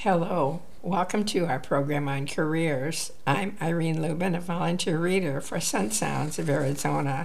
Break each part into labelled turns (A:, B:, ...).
A: Hello, welcome to our program on careers. I'm Irene Lubin, a volunteer reader for Sun Sounds of Arizona.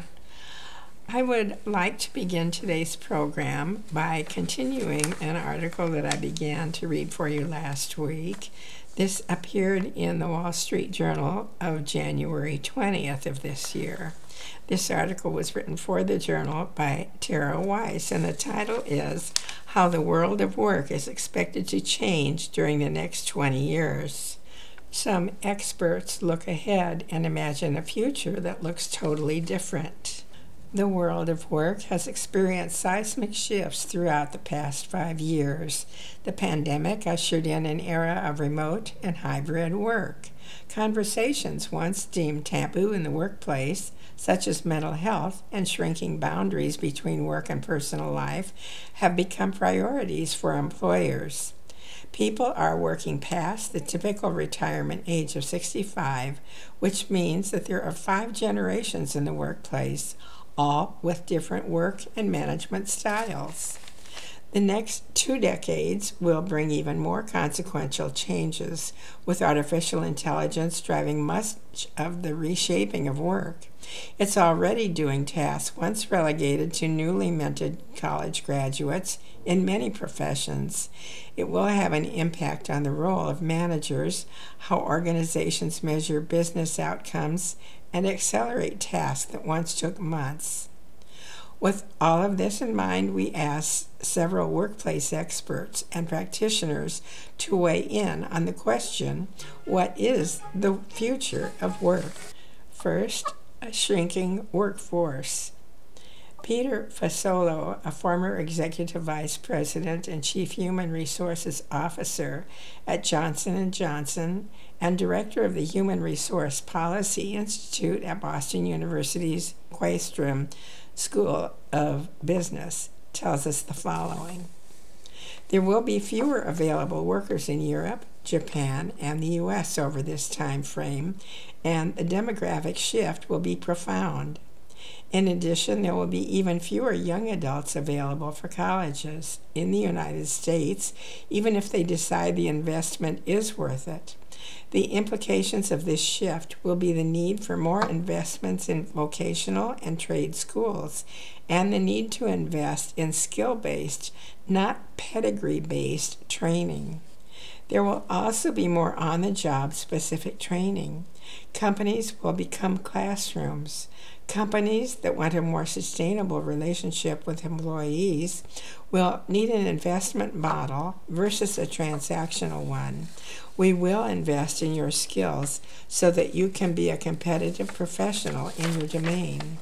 A: I would like to begin today's program by continuing an article that I began to read for you last week. This appeared in the Wall Street Journal of January 20th of this year. This article was written for the Journal by Tara Weiss, and the title is How the World of Work is Expected to Change During the Next 20 Years. Some experts look ahead and imagine a future that looks totally different. The world of work has experienced seismic shifts throughout the past 5 years. The pandemic ushered in an era of remote and hybrid work. Conversations once deemed taboo in the workplace, such as mental health and shrinking boundaries between work and personal life, have become priorities for employers. People are working past the typical retirement age of 65, which means that there are 5 generations in the workplace, all with different work and management styles. The next 2 decades will bring even more consequential changes, with artificial intelligence driving much of the reshaping of work. It's already doing tasks once relegated to newly minted college graduates in many professions. It will have an impact on the role of managers, how organizations measure business outcomes, and accelerate tasks that once took months. With all of this in mind, we asked several workplace experts and practitioners to weigh in on the question, what is the future of work? First, a shrinking workforce. Peter Fasolo, a former executive vice president and chief human resources officer at Johnson & Johnson and director of the Human Resource Policy Institute at Boston University's Quaystrom School of Business, tells us the following. There will be fewer available workers in Europe, Japan, and the U.S. over this time frame, and the demographic shift will be profound. In addition, there will be even fewer young adults available for colleges in the United States, even if they decide the investment is worth it. The implications of this shift will be the need for more investments in vocational and trade schools, and the need to invest in skill-based, not pedigree-based training. There will also be more on-the-job specific training. Companies will become classrooms. Companies that want a more sustainable relationship with employees will need an investment model versus a transactional one. We will invest in your skills so that you can be a competitive professional in your domain.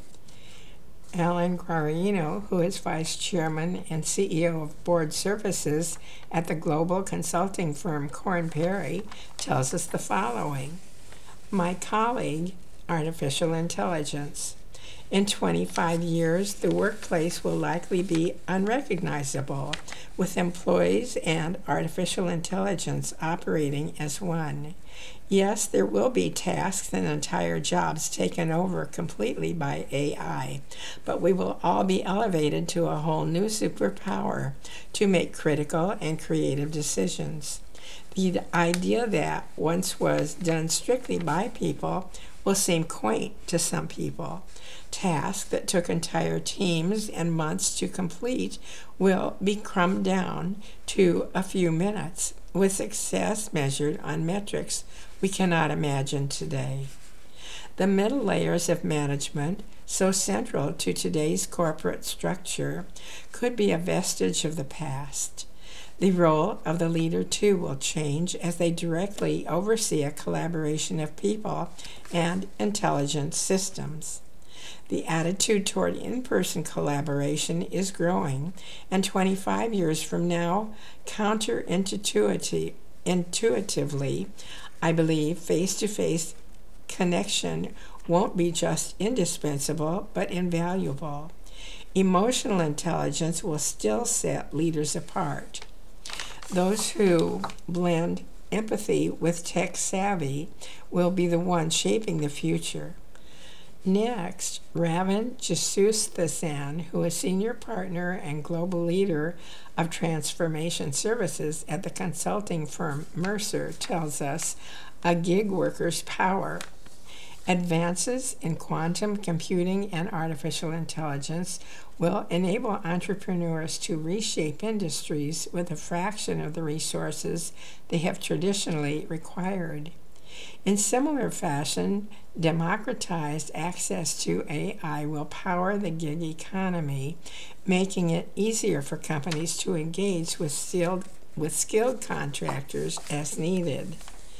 A: Alan Guarino, who is Vice Chairman and CEO of Board Services at the global consulting firm Korn Perry, tells us the following. My colleague, artificial intelligence. In 25 years, the workplace will likely be unrecognizable, with employees and artificial intelligence operating as one. Yes, there will be tasks and entire jobs taken over completely by AI, but we will all be elevated to a whole new superpower to make critical and creative decisions. The idea that once was done strictly by people will seem quaint to some people. Tasks that took entire teams and months to complete will be crumbed down to a few minutes, with success measured on metrics we cannot imagine today. The middle layers of management, so central to today's corporate structure, could be a vestige of the past. The role of the leader, too, will change as they directly oversee a collaboration of people and intelligent systems. The attitude toward in-person collaboration is growing, and 25 years from now, intuitively, I believe face-to-face connection won't be just indispensable, but invaluable. Emotional intelligence will still set leaders apart. Those who blend empathy with tech savvy will be the ones shaping the future. Next, Raven Jesustasan, who is Senior Partner and Global Leader of Transformation Services at the consulting firm Mercer, tells us a gig worker's power. Advances in quantum computing and artificial intelligence will enable entrepreneurs to reshape industries with a fraction of the resources they have traditionally required. In similar fashion, democratized access to AI will power the gig economy, making it easier for companies to engage with skilled contractors as needed.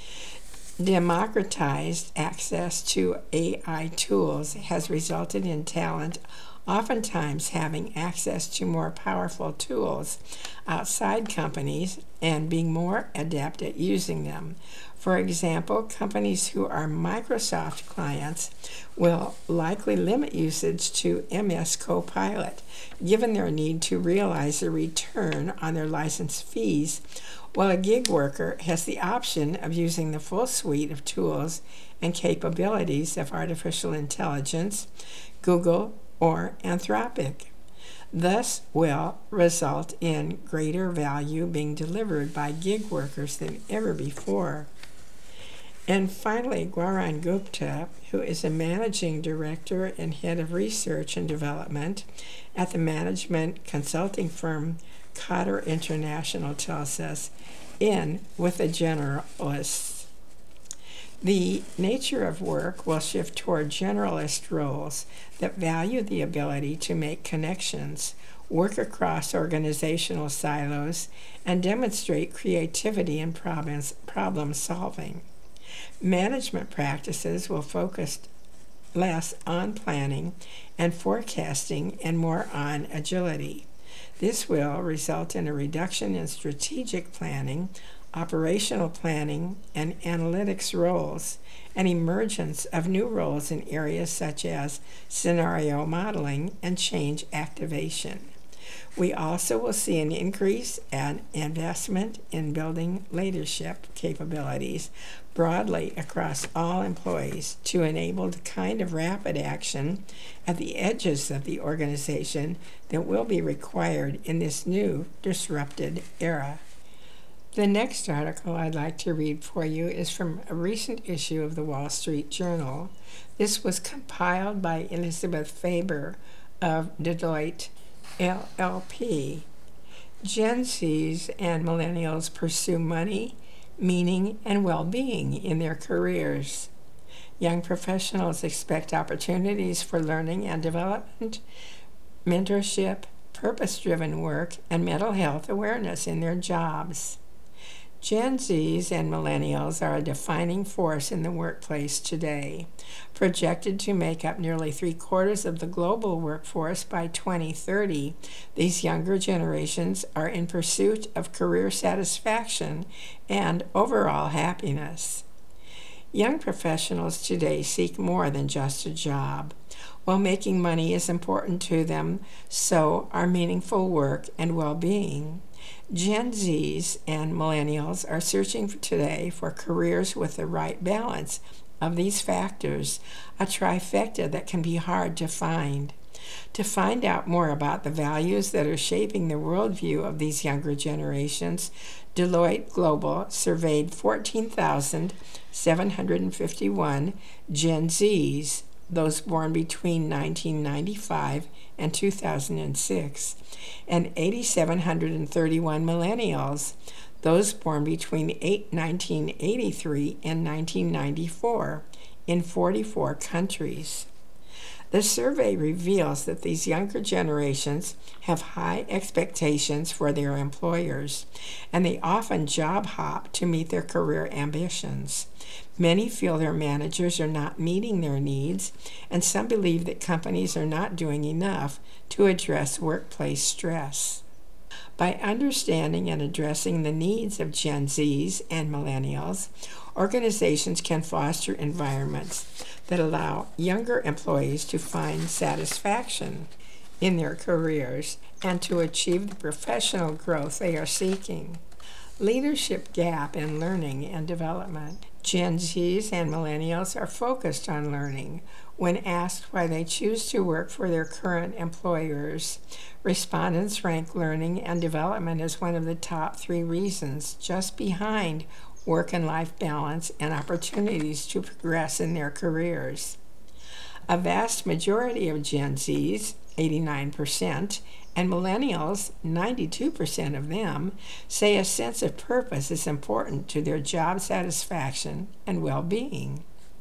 A: Democratized access to AI tools has resulted in talent oftentimes having access to more powerful tools outside companies and being more adept at using them. For example, companies who are Microsoft clients will likely limit usage to MS Copilot, given their need to realize a return on their license fees, while a gig worker has the option of using the full suite of tools and capabilities of artificial intelligence, Google, or Anthropic. Thus will result in greater value being delivered by gig workers than ever before. And finally, Gaurav Gupta, who is a managing director and head of research and development at the management consulting firm Cotter International, tells us, in with the generalists. The nature of work will shift toward generalist roles that value the ability to make connections, work across organizational silos, and demonstrate creativity and problem solving. Management practices will focus less on planning and forecasting and more on agility. This will result in a reduction in strategic planning, operational planning, and analytics roles, and emergence of new roles in areas such as scenario modeling and change activation. We also will see an increase in investment in building leadership capabilities broadly across all employees to enable the kind of rapid action at the edges of the organization that will be required in this new disrupted era. The next article I'd like to read for you is from a recent issue of the Wall Street Journal. This was compiled by Elizabeth Faber of Deloitte LLP. Gen Zs and millennials pursue money, meaning, and well-being in their careers. Young professionals expect opportunities for learning and development, mentorship, purpose-driven work, and mental health awareness in their jobs. Gen Zs and millennials are a defining force in the workplace today. Projected to make up nearly 3/4 of the global workforce by 2030, these younger generations are in pursuit of career satisfaction and overall happiness. Young professionals today seek more than just a job. While making money is important to them, so are meaningful work and well-being. Gen Zs and millennials are searching today for careers with the right balance of these factors, a trifecta that can be hard to find. To find out more about the values that are shaping the worldview of these younger generations, Deloitte Global surveyed 14,751 Gen Zs, those born between 1995 and 2006, and 8,731 millennials, those born between 1983 and 1994, in 44 countries. The survey reveals that these younger generations have high expectations for their employers, and they often job hop to meet their career ambitions. Many feel their managers are not meeting their needs, and some believe that companies are not doing enough to address workplace stress. By understanding and addressing the needs of Gen Zs and millennials, organizations can foster environments that allow younger employees to find satisfaction in their careers and to achieve the professional growth they are seeking. Leadership gap in learning and development. Gen Zs and millennials are focused on learning. When asked why they choose to work for their current employers, respondents rank learning and development as one of the top 3 reasons, just behind work and life balance and opportunities to progress in their careers. A vast majority of Gen Zs, 89%, and millennials, 92% of them, say a sense of purpose is important to their job satisfaction and well-being.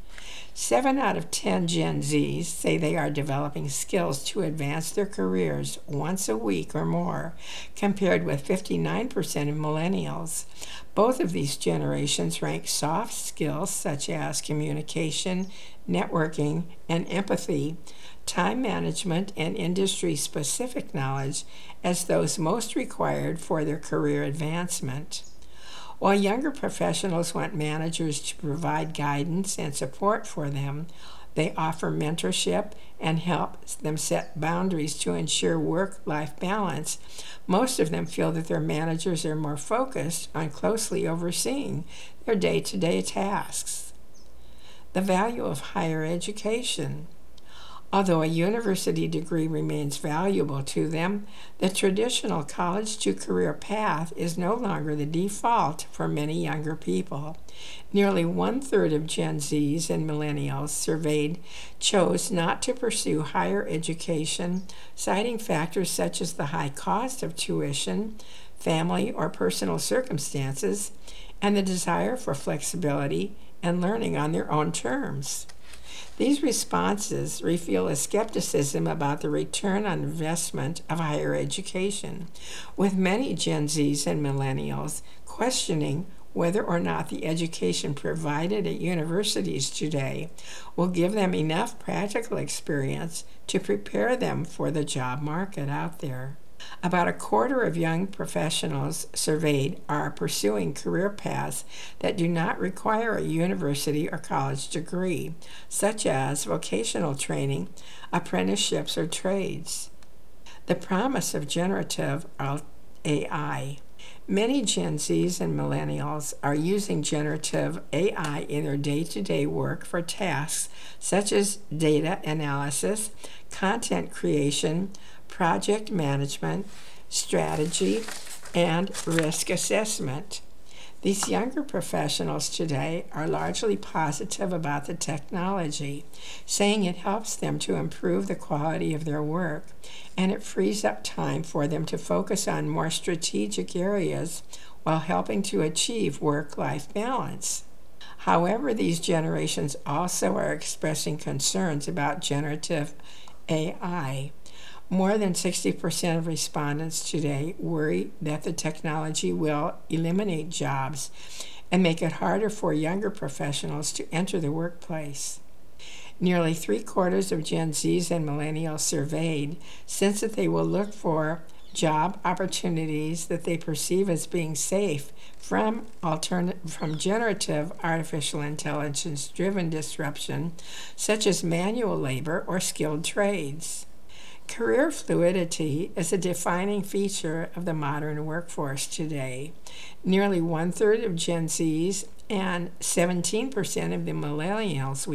A: 7 out of 10 Gen Zs say they are developing skills to advance their careers once a week or more, compared with 59% of millennials. Both of these generations rank soft skills such as communication, networking, and empathy, time management, and industry-specific knowledge as those most required for their career advancement. While younger professionals want managers to provide guidance and support for them, they offer mentorship and help them set boundaries to ensure work-life balance. Most of them feel that their managers are more focused on closely overseeing their day-to-day tasks. The value of higher education. Although a university degree remains valuable to them, the traditional college-to-career path is no longer the default for many younger people. Nearly 1/3 of Gen Zs and millennials surveyed chose not to pursue higher education, citing factors such as the high cost of tuition, family or personal circumstances, and the desire for flexibility and learning on their own terms. These responses reveal a skepticism about the return on investment of higher education, with many Gen Zs and millennials questioning whether or not the education provided at universities today will give them enough practical experience to prepare them for the job market out there. About 1/4 of young professionals surveyed are pursuing career paths that do not require a university or college degree, such as vocational training, apprenticeships, or trades. The promise of generative AI. Many Gen Zs and millennials are using generative AI in their day-to-day work for tasks such as data analysis, content creation, project management, strategy, and risk assessment. These younger professionals today are largely positive about the technology, saying it helps them to improve the quality of their work, and it frees up time for them to focus on more strategic areas while helping to achieve work-life balance. However, these generations also are expressing concerns about generative AI. More than 60% of respondents today worry that the technology will eliminate jobs and make it harder for younger professionals to enter the workplace. Nearly 3/4 of Gen Zs and millennials surveyed sense that they will look for job opportunities that they perceive as being safe from generative artificial intelligence-driven disruption, such as manual labor or skilled trades. Career fluidity is a defining feature of the modern workforce today. Nearly 1/3 of Gen Zs and 17% of the millennials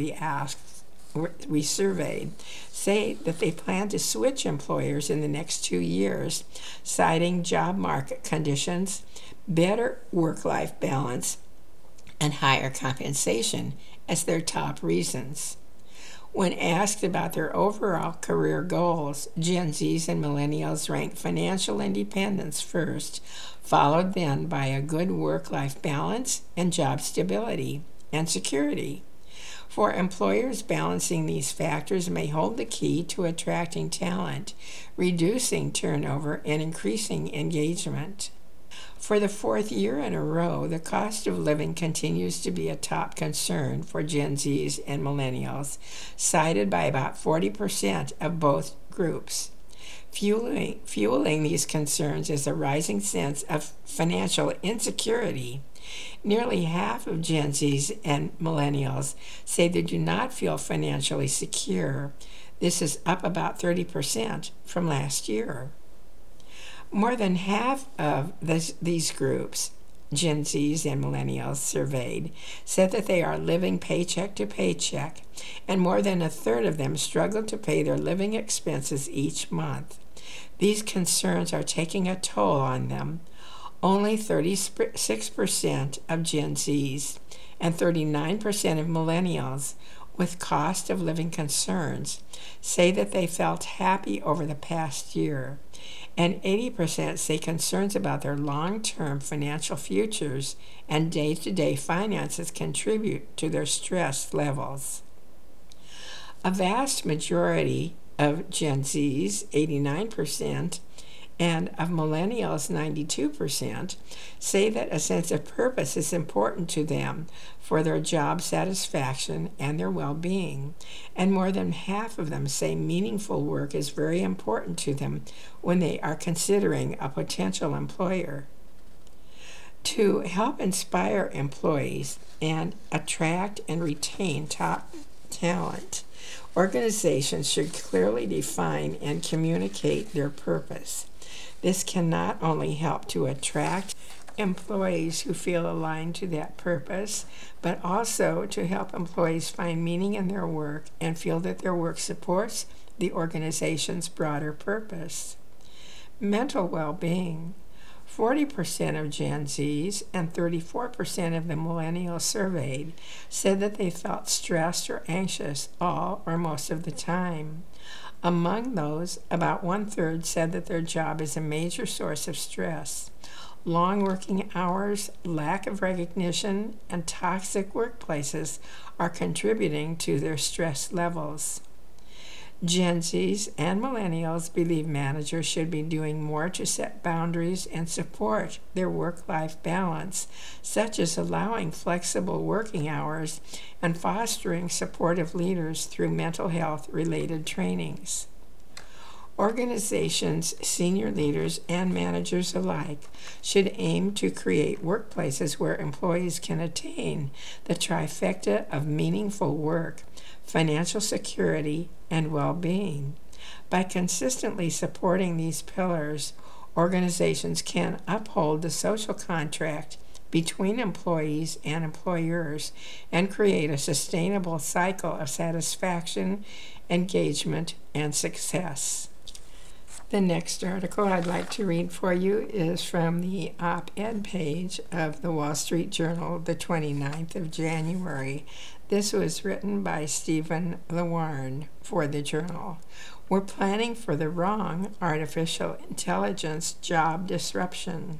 A: we surveyed say that they plan to switch employers in the next 2 years, citing job market conditions, better work-life balance, and higher compensation as their top reasons. When asked about their overall career goals, Gen Zs and millennials rank financial independence first, followed then by a good work-life balance and job stability and security. For employers, balancing these factors may hold the key to attracting talent, reducing turnover, and increasing engagement. For the 4th year in a row, the cost of living continues to be a top concern for Gen Zs and millennials, cited by about 40% of both groups. Fueling these concerns is a rising sense of financial insecurity. Nearly half of Gen Zs and millennials say they do not feel financially secure. This is up about 30% from last year. More than half of these groups Gen Zs and millennials surveyed said that they are living paycheck to paycheck, and more than a third of them struggle to pay their living expenses each month. These concerns are taking a toll on them. Only 36% of Gen Zs and 39% of millennials with cost of living concerns say that they felt happy over the past year, and 80% say concerns about their long-term financial futures and day-to-day finances contribute to their stress levels. A vast majority of Gen Zs, 89%, and of millennials, 92%, say that a sense of purpose is important to them for their job satisfaction and their well-being. And more than half of them say meaningful work is very important to them when they are considering a potential employer. To help inspire employees and attract and retain top talent, organizations should clearly define and communicate their purpose. This can not only help to attract employees who feel aligned to that purpose, but also to help employees find meaning in their work and feel that their work supports the organization's broader purpose. Mental well-being. 40% of Gen Zs and 34% of the millennials surveyed said that they felt stressed or anxious all or most of the time. Among those, about one-third said that their job is a major source of stress. Long working hours, lack of recognition, and toxic workplaces are contributing to their stress levels. Gen Zs and millennials believe managers should be doing more to set boundaries and support their work-life balance, such as allowing flexible working hours and fostering supportive leaders through mental health-related trainings. Organizations, senior leaders, and managers alike should aim to create workplaces where employees can attain the trifecta of meaningful work, financial security, and well-being. By consistently supporting these pillars, organizations can uphold the social contract between employees and employers and create a sustainable cycle of satisfaction, engagement, and success. The next article I'd like to read for you is from the op-ed page of the Wall Street Journal, the 29th of January. This was written by Stephen Lewarne for the Journal. We're planning for the wrong artificial intelligence job disruption.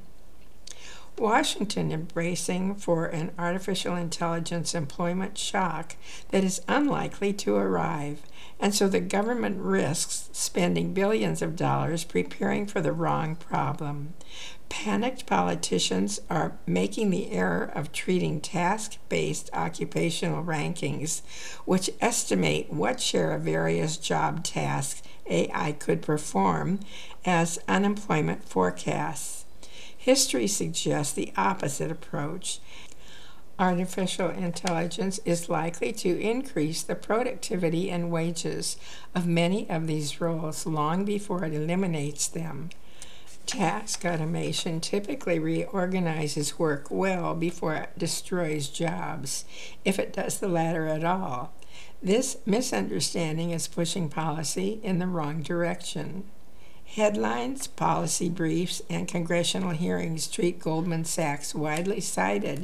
A: Washington embracing for an artificial intelligence employment shock that is unlikely to arrive, and so the government risks spending billions of dollars preparing for the wrong problem. Panicked politicians are making the error of treating task-based occupational rankings, which estimate what share of various job tasks AI could perform, as unemployment forecasts. History suggests the opposite approach. Artificial intelligence is likely to increase the productivity and wages of many of these roles long before it eliminates them. Task automation typically reorganizes work well before it destroys jobs, if it does the latter at all. This misunderstanding is pushing policy in the wrong direction. Headlines, policy briefs, and congressional hearings treat Goldman Sachs' widely cited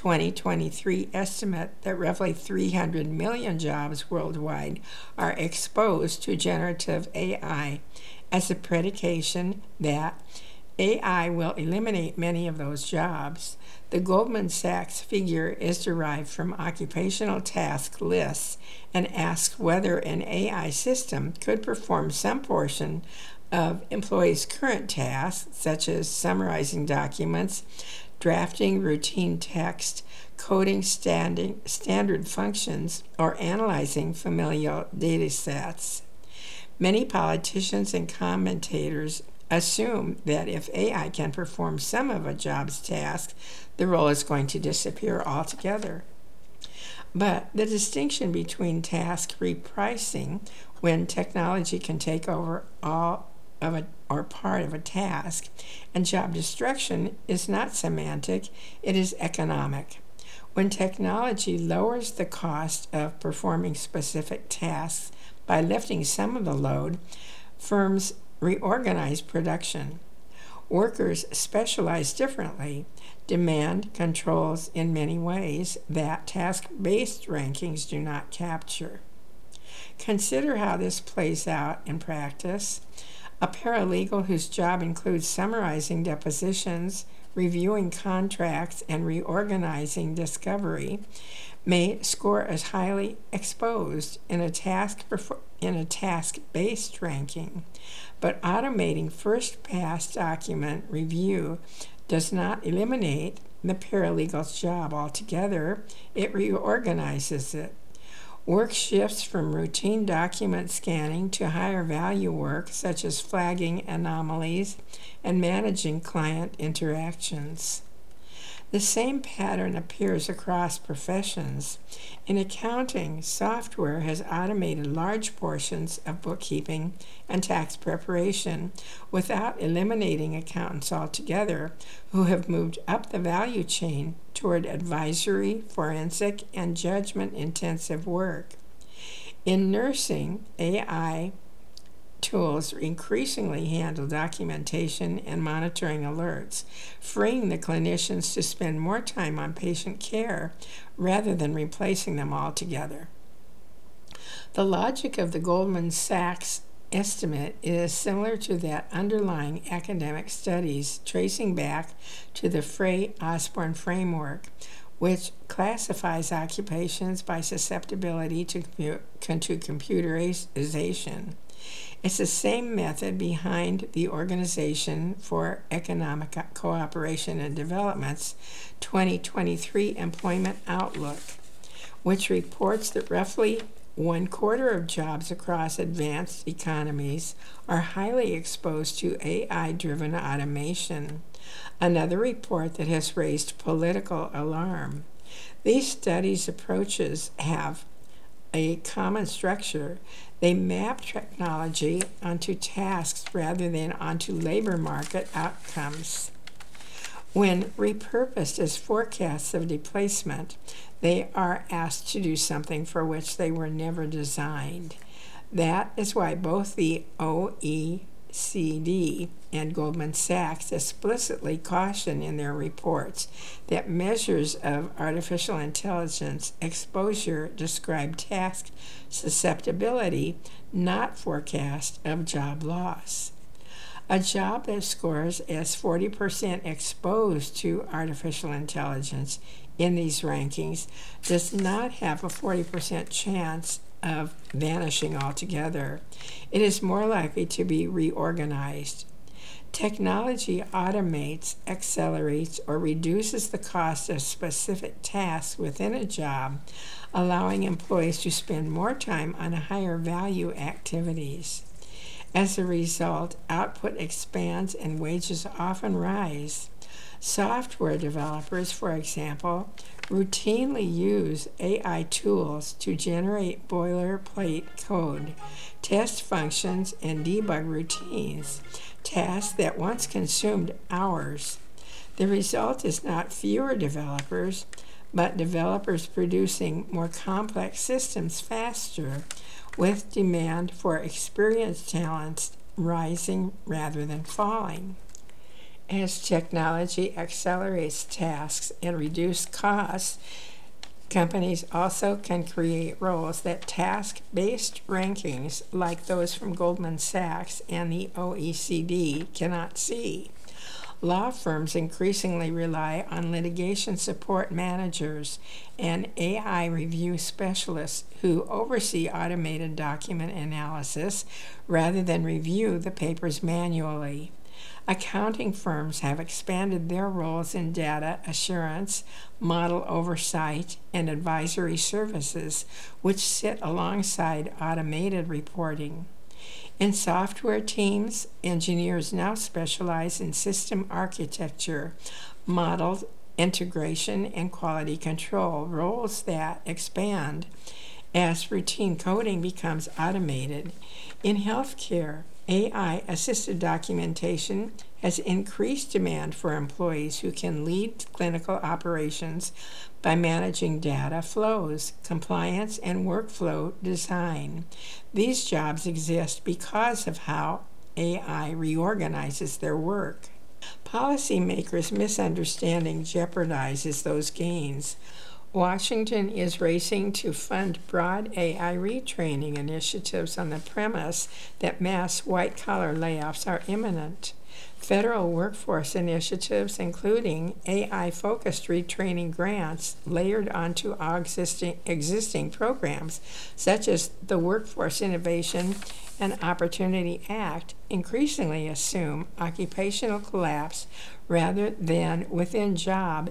A: 2023 estimate that roughly 300 million jobs worldwide are exposed to generative AI as a predication that AI will eliminate many of those jobs. The Goldman Sachs figure is derived from occupational task lists and asks whether an AI system could perform some portion of employees' current tasks, such as summarizing documents, drafting routine text, coding standard functions, or analyzing familiar data sets. Many politicians and commentators assume that if AI can perform some of a job's tasks, the role is going to disappear altogether. But the distinction between task repricing, when technology can take over all or part of a task, and job destruction is not semantic, it is economic. When technology lowers the cost of performing specific tasks by lifting some of the load, firms reorganize production. Workers specialize differently. Demand controls in many ways that task-based rankings do not capture. Consider how this plays out in practice. A paralegal whose job includes summarizing depositions, reviewing contracts, and reorganizing discovery may score as highly exposed in a task-based ranking, but automating first-pass document review does not eliminate the paralegal's job altogether. It reorganizes it. Work shifts from routine document scanning to higher value work such as flagging anomalies and managing client interactions. The same pattern appears across professions. In accounting, software has automated large portions of bookkeeping and tax preparation without eliminating accountants altogether, who have moved up the value chain toward advisory, forensic, and judgment-intensive work. In nursing, AI tools increasingly handle documentation and monitoring alerts, freeing the clinicians to spend more time on patient care rather than replacing them altogether. The logic of the Goldman Sachs estimate is similar to that underlying academic studies, tracing back to the Frey-Osborne framework, which classifies occupations by susceptibility to computerization. It's the same method behind the Organization for Economic Cooperation and Development's 2023 Employment Outlook, which reports that roughly 1/4 of jobs across advanced economies are highly exposed to AI-driven automation, another report that has raised political alarm. These studies' approaches have a common structure. They map technology onto tasks rather than onto labor market outcomes. When repurposed as forecasts of displacement, they are asked to do something for which they were never designed. That is why both the OECD and Goldman Sachs explicitly caution in their reports that measures of artificial intelligence exposure describe task susceptibility, not forecast of job loss. A job that scores as 40% exposed to artificial intelligence in these rankings does not have a 40% chance of vanishing altogether. It is more likely to be reorganized. Technology automates, accelerates, or reduces the cost of specific tasks within a job, allowing employees to spend more time on higher value activities. As a result, output expands and wages often rise. Software developers, for example, routinely use AI tools to generate boilerplate code, test functions, and debug routines, tasks that once consumed hours. The result is not fewer developers, but developers producing more complex systems faster, with demand for experienced talents rising rather than falling. As technology accelerates tasks and reduces costs, companies also can create roles that task-based rankings like those from Goldman Sachs and the OECD cannot see. Law firms increasingly rely on litigation support managers and AI review specialists who oversee automated document analysis rather than review the papers manually. Accounting firms have expanded their roles in data assurance, model oversight, and advisory services, which sit alongside automated reporting. In software teams, engineers now specialize in system architecture, model integration, and quality control, roles that expand as routine coding becomes automated. In healthcare, AI-assisted documentation has increased demand for employees who can lead clinical operations by managing data flows, compliance, and workflow design. These jobs exist because of how AI reorganizes their work. Policymakers' misunderstanding jeopardizes those gains. Washington is racing to fund broad AI retraining initiatives on the premise that mass white-collar layoffs are imminent. Federal workforce initiatives, including AI-focused retraining grants layered onto existing programs, such as the Workforce Innovation and Opportunity Act, increasingly assume occupational collapse rather than within-job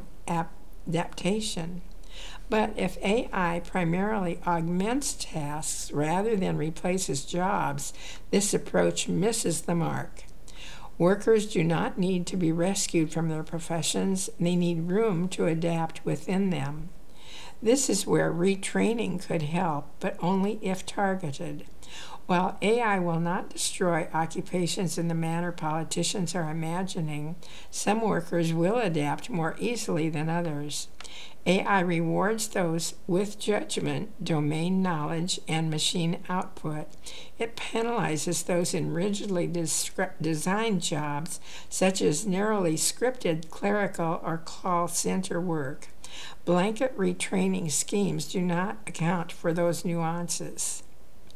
A: adaptation. But if AI primarily augments tasks rather than replaces jobs, this approach misses the mark. Workers do not need to be rescued from their professions, they need room to adapt within them. This is where retraining could help, but only if targeted. While AI will not destroy occupations in the manner politicians are imagining, some workers will adapt more easily than others. AI rewards those with judgment, domain knowledge, and machine output. It penalizes those in rigidly designed jobs, such as narrowly scripted clerical or call center work. Blanket retraining schemes do not account for those nuances.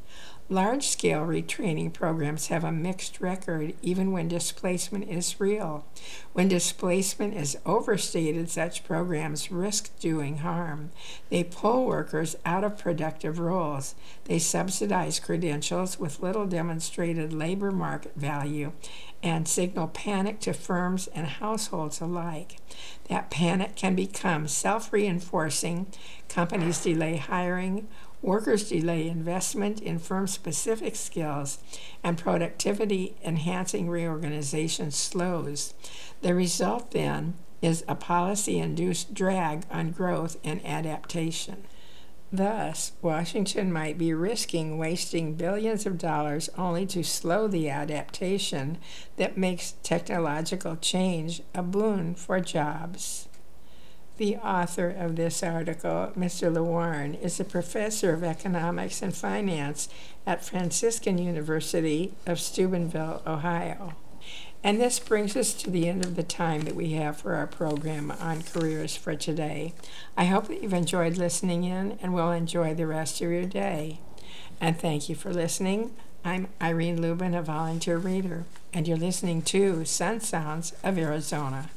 A: Large-scale retraining programs have a mixed record even when displacement is real. When displacement is overstated, such programs risk doing harm. They pull workers out of productive roles. They subsidize credentials with little demonstrated labor market value and signal panic to firms and households alike. That panic can become self-reinforcing. Companies delay hiring, workers delay investment in firm-specific skills, and productivity-enhancing reorganization slows. The result, then, is a policy-induced drag on growth and adaptation. Thus, Washington might be risking wasting billions of dollars only to slow the adaptation that makes technological change a boon for jobs. The author of this article, Mr. Lewarne, is a professor of economics and finance at Franciscan University of Steubenville, Ohio. And this brings us to the end of the time that we have for our program on careers for today. I hope that you've enjoyed listening in and will enjoy the rest of your day. And thank you for listening. I'm Irene Lubin, a volunteer reader, and you're listening to Sun Sounds of Arizona.